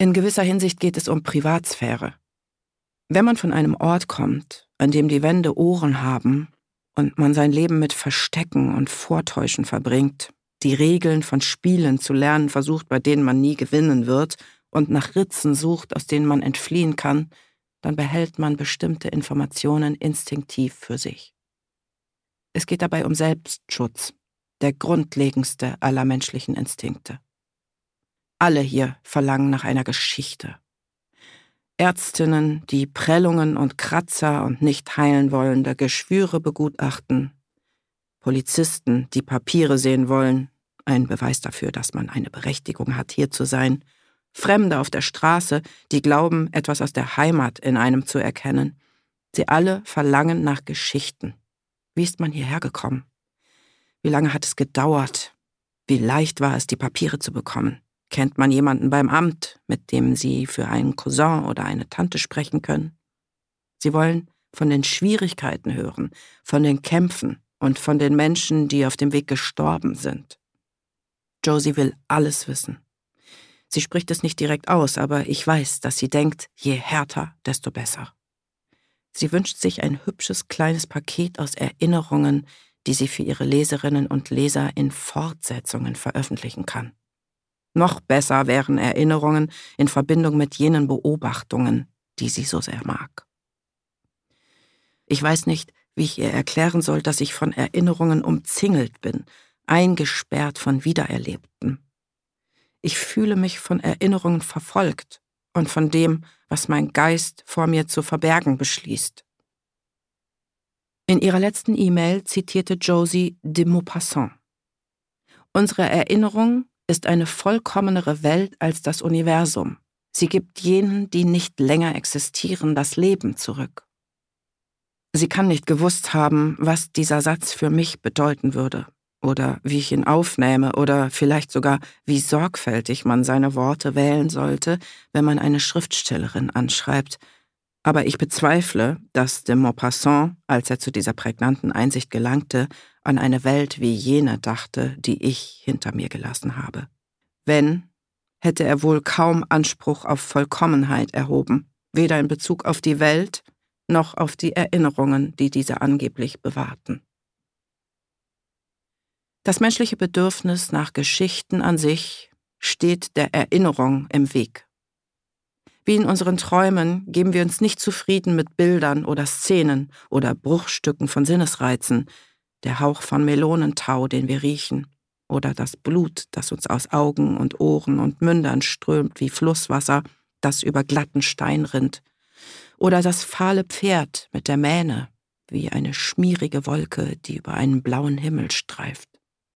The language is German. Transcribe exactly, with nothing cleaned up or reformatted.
In gewisser Hinsicht geht es um Privatsphäre. Wenn man von einem Ort kommt, an dem die Wände Ohren haben und man sein Leben mit Verstecken und Vortäuschen verbringt, die Regeln von Spielen zu lernen versucht, bei denen man nie gewinnen wird, und nach Ritzen sucht, aus denen man entfliehen kann, dann behält man bestimmte Informationen instinktiv für sich. Es geht dabei um Selbstschutz, der grundlegendste aller menschlichen Instinkte. Alle hier verlangen nach einer Geschichte. Ärztinnen, die Prellungen und Kratzer und nicht heilen wollende Geschwüre begutachten, Polizisten, die Papiere sehen wollen, ein Beweis dafür, dass man eine Berechtigung hat, hier zu sein, Fremde auf der Straße, die glauben, etwas aus der Heimat in einem zu erkennen. Sie alle verlangen nach Geschichten. Wie ist man hierher gekommen? Wie lange hat es gedauert? Wie leicht war es, die Papiere zu bekommen? Kennt man jemanden beim Amt, mit dem Sie für einen Cousin oder eine Tante sprechen können? Sie wollen von den Schwierigkeiten hören, von den Kämpfen und von den Menschen, die auf dem Weg gestorben sind. Josie will alles wissen. Sie spricht es nicht direkt aus, aber ich weiß, dass sie denkt, je härter, desto besser. Sie wünscht sich ein hübsches kleines Paket aus Erinnerungen, die sie für ihre Leserinnen und Leser in Fortsetzungen veröffentlichen kann. Noch besser wären Erinnerungen in Verbindung mit jenen Beobachtungen, die sie so sehr mag. Ich weiß nicht, wie ich ihr erklären soll, dass ich von Erinnerungen umzingelt bin, eingesperrt von Wiedererlebten. Ich fühle mich von Erinnerungen verfolgt und von dem, was mein Geist vor mir zu verbergen beschließt. In ihrer letzten E-Mail zitierte Josie de Maupassant. Unsere Erinnerung ist eine vollkommenere Welt als das Universum. Sie gibt jenen, die nicht länger existieren, das Leben zurück. Sie kann nicht gewusst haben, was dieser Satz für mich bedeuten würde. Oder wie ich ihn aufnähme, oder vielleicht sogar, wie sorgfältig man seine Worte wählen sollte, wenn man eine Schriftstellerin anschreibt. Aber ich bezweifle, dass de Maupassant, als er zu dieser prägnanten Einsicht gelangte, an eine Welt wie jene dachte, die ich hinter mir gelassen habe. Wenn, hätte er wohl kaum Anspruch auf Vollkommenheit erhoben, weder in Bezug auf die Welt, noch auf die Erinnerungen, die diese angeblich bewahrten. Das menschliche Bedürfnis nach Geschichten an sich steht der Erinnerung im Weg. Wie in unseren Träumen geben wir uns nicht zufrieden mit Bildern oder Szenen oder Bruchstücken von Sinnesreizen, der Hauch von Melonentau, den wir riechen, oder das Blut, das uns aus Augen und Ohren und Mündern strömt wie Flusswasser, das über glatten Stein rinnt, oder das fahle Pferd mit der Mähne, wie eine schmierige Wolke, die über einen blauen Himmel streift.